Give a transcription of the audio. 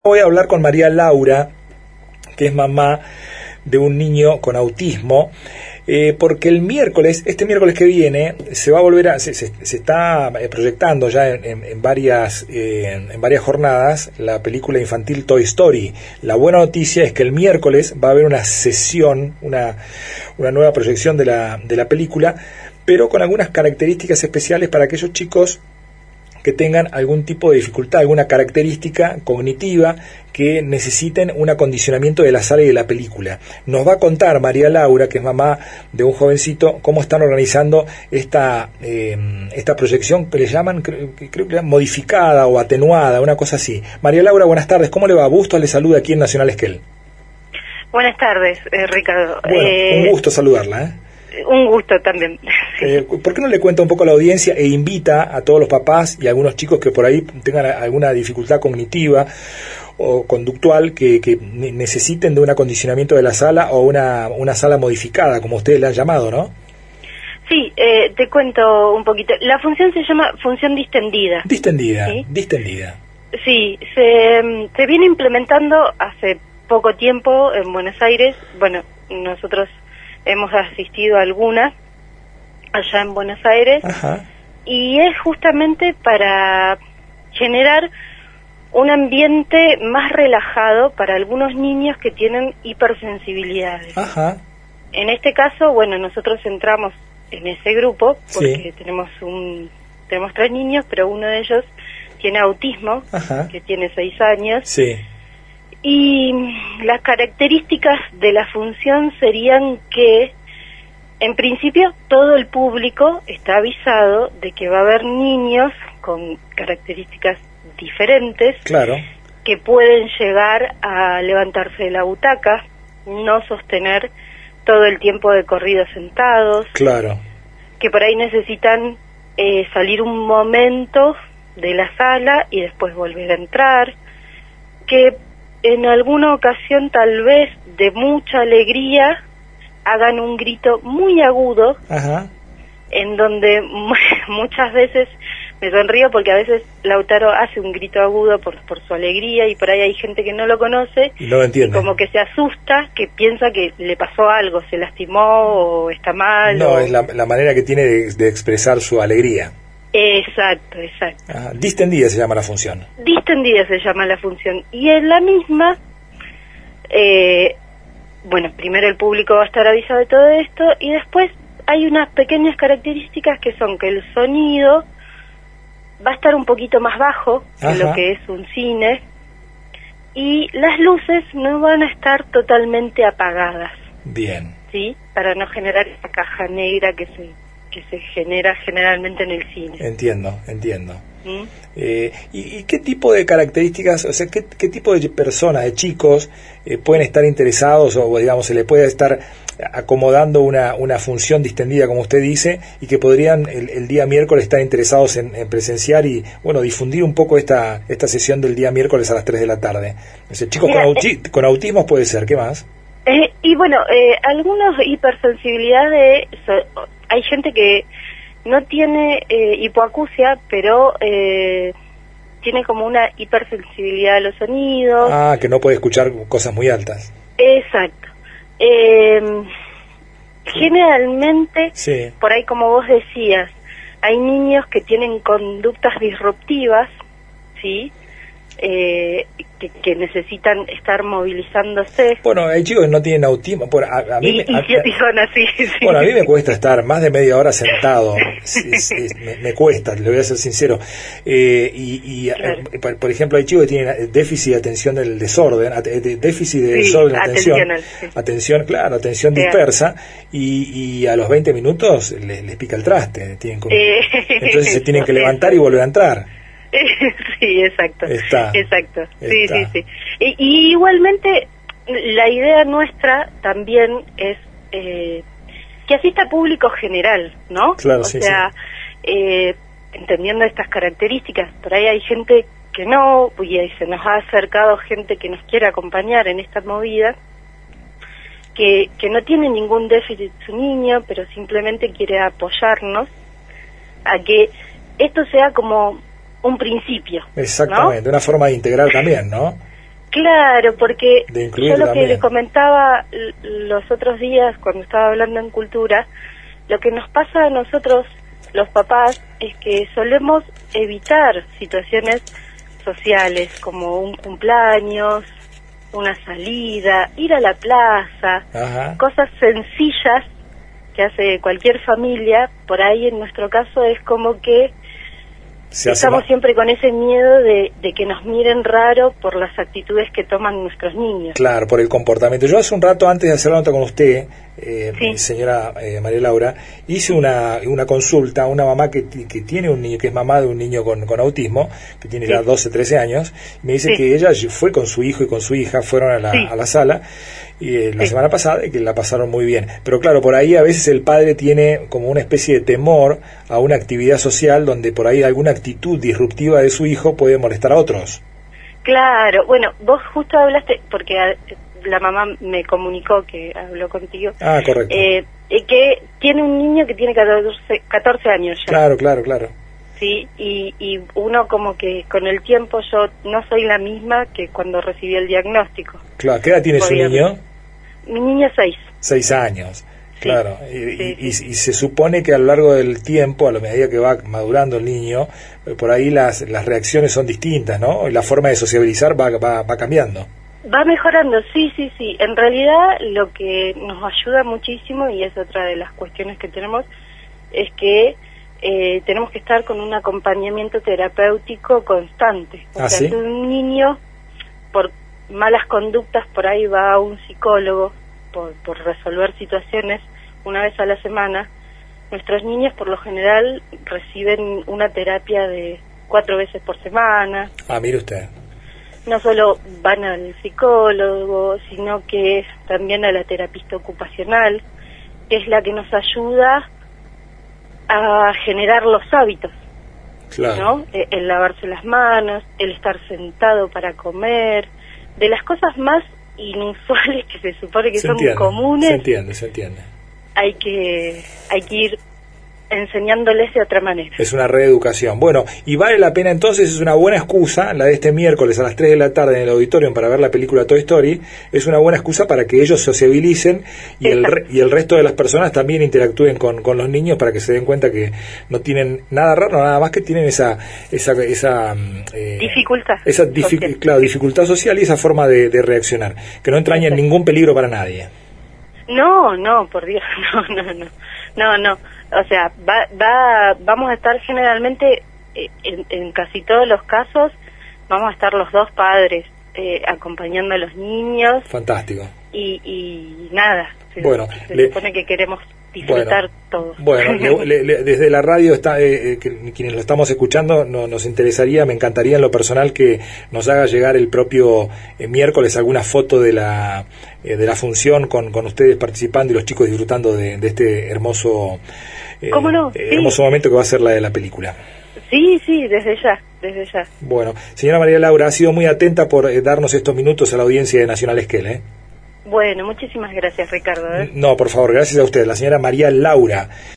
Voy a hablar con María Laura, que es mamá de un niño con autismo, porque este miércoles que viene, se va a volver se está proyectando ya en varias jornadas la película infantil Toy Story. La buena noticia es que el miércoles va a haber una sesión, una nueva proyección de la película, pero con algunas características especiales para aquellos chicos que tengan algún tipo de dificultad, alguna característica cognitiva que necesiten un acondicionamiento de la sala y de la película. Nos va a contar María Laura, que es mamá de un jovencito, cómo están organizando esta proyección que le llaman, creo que modificada o atenuada, una cosa así. María Laura, buenas tardes, ¿cómo le va? Bustos le saluda aquí en Nacional Esquel. Buenas tardes, Ricardo. Bueno, un gusto saludarla, Un gusto también. ¿Por qué no le cuenta un poco a la audiencia e invita a todos los papás y a algunos chicos que por ahí tengan alguna dificultad cognitiva o conductual que necesiten de un acondicionamiento de la sala o una sala modificada, como ustedes le han llamado, ¿no? Sí, te cuento un poquito. La función se llama función distendida. Distendida, ¿sí? Distendida. Sí, se viene implementando hace poco tiempo en Buenos Aires. Bueno, nosotros hemos asistido a algunas allá en Buenos Aires. Ajá. Y es justamente para generar un ambiente más relajado para algunos niños que tienen hipersensibilidades. Ajá. En este caso, bueno, nosotros entramos en ese grupo porque Sí. tenemos 3 niños, pero uno de ellos tiene autismo. Ajá. Que tiene 6 años. Sí. Y las características de la función serían que, en principio, todo el público está avisado de que va a haber niños con características diferentes. Claro. Que pueden llegar a levantarse de la butaca, no sostener todo el tiempo de corrido sentados. Claro. Que por ahí necesitan salir un momento de la sala y después volver a entrar. Que en alguna ocasión, tal vez de mucha alegría, hagan un grito muy agudo. Ajá. En donde muchas veces me sonrío porque a veces Lautaro hace un grito agudo por su alegría, y por ahí hay gente que no lo conoce y no lo entiende, como que se asusta, que piensa que le pasó algo, se lastimó o está mal. No, es la manera que tiene de expresar su alegría. Exacto. Ajá. Distendida se llama la función. Distendida se llama la función. Y en la misma, bueno, primero el público va a estar avisado de todo esto, y después hay unas pequeñas características que son que el sonido va a estar un poquito más bajo que lo que es un cine, y las luces no van a estar totalmente apagadas. Bien. ¿Sí? Para no generar esa caja negra que se genera generalmente en el cine. Entiendo. ¿Mm? ¿Y qué tipo de características, o sea, qué tipo de personas, de chicos, pueden estar interesados o, digamos, se le puede estar acomodando una función distendida, como usted dice, y que podrían el día miércoles estar interesados en presenciar y, bueno, difundir un poco esta sesión del día miércoles a las 3 de la tarde? O sea, chicos con autismo puede ser, ¿qué más? Y bueno, algunos hipersensibilidad hay gente que no tiene hipoacusia, pero tiene como una hipersensibilidad a los sonidos. Ah, que no puede escuchar cosas muy altas. Exacto. Generalmente, sí. Por ahí, como vos decías, hay niños que tienen conductas disruptivas, ¿sí? Que necesitan estar movilizándose. Bueno, hay chicos que no tienen autismo. A mí son así, sí. Bueno, a mí me cuesta estar más de media hora sentado. Me cuesta, le voy a ser sincero. Claro. Por ejemplo, hay chicos que tienen déficit de atención del desorden, déficit de desorden de atención, atención dispersa, y a los 20 minutos les pica el traste. Entonces se tienen que levantar y volver a entrar. Sí, exacto. Exacto. Sí. Y igualmente la idea nuestra también es que asista público general, ¿no? Claro, o sea, entendiendo estas características. Por ahí hay gente que no, y se nos ha acercado gente que nos quiere acompañar en esta movida, que no tiene ningún déficit su niño, pero simplemente quiere apoyarnos a que esto sea como un principio. Exactamente, ¿no? una forma de integrar también, ¿no? Claro, porque de yo lo también. que les comentaba los otros días cuando estaba hablando en Cultura, lo que nos pasa a nosotros, los papás, es que solemos evitar situaciones sociales como un cumpleaños, una salida, ir a la plaza, Ajá. cosas sencillas que hace cualquier familia. Por ahí en nuestro caso es como que estamos siempre con ese miedo de que nos miren raro por las actitudes que toman nuestros niños. Claro, por el comportamiento. Yo hace un rato, antes de hacer la nota con usted, Sí. señora María Laura, hice una consulta a una mamá que tiene un niño, que es mamá de un niño con autismo, que tiene Sí. ya 12, 13 años, y me dice Sí. que ella fue con su hijo y con su hija, fueron Sí. a la sala, y la Sí. semana pasada, y que la pasaron muy bien. Pero claro, por ahí a veces el padre tiene como una especie de temor a una actividad social donde por ahí alguna actitud disruptiva de su hijo puede molestar a otros. Claro, bueno, vos justo hablaste, porque la mamá me comunicó que habló contigo, Ah, correcto. que tiene un niño que tiene 14 años ya. Claro. Sí, y uno como que con el tiempo, yo no soy la misma que cuando recibí el diagnóstico. Claro, ¿qué edad tiene su niño? Mi niño es 6. 6 años, Sí, claro. sí. Y se supone que a lo largo del tiempo, a la medida que va madurando el niño, por ahí las reacciones son distintas, ¿no? Y la forma de sociabilizar va cambiando. Va mejorando, sí. En realidad lo que nos ayuda muchísimo, y es otra de las cuestiones que tenemos, es que tenemos que estar con un acompañamiento terapéutico constante. O sea, ¿sí? si un niño, por malas conductas, por ahí va a un psicólogo por resolver situaciones una vez a la semana, nuestros niños por lo general reciben una terapia de 4 veces por semana. Ah, mire usted. No solo van al psicólogo, sino que también a la terapista ocupacional, que es la que nos ayuda a generar los hábitos, Claro. ¿no? El lavarse las manos, el estar sentado para comer, de las cosas más inusuales que se supone que son comunes. Se entiende. Hay que ir enseñándoles de otra manera. Es una reeducación. Bueno, y vale la pena entonces, es una buena excusa, la de este miércoles a las 3 de la tarde en el auditorium para ver la película Toy Story, es una buena excusa para que ellos sociabilicen y el resto de las personas también interactúen con los niños para que se den cuenta que no tienen nada raro, nada más que tienen esa dificultad. Claro, dificultad social y esa forma de reaccionar, que no entrañen ningún peligro para nadie. No, por Dios, no. O sea, vamos a estar generalmente, en casi todos los casos, vamos a estar los dos padres acompañando a los niños. Fantástico. Y nada, se supone que queremos disfrutar todos. Bueno, desde la radio, quienes lo estamos escuchando, nos interesaría, me encantaría en lo personal que nos haga llegar el propio miércoles alguna foto de la función con ustedes participando y los chicos disfrutando de este hermoso ¿Cómo no? hermoso momento que va a ser la de la película. Sí, desde ya. Bueno, señora María Laura, ha sido muy atenta por darnos estos minutos a la audiencia de Nacional Esquel, Bueno, muchísimas gracias, Ricardo. No, por favor, gracias a usted, la señora María Laura.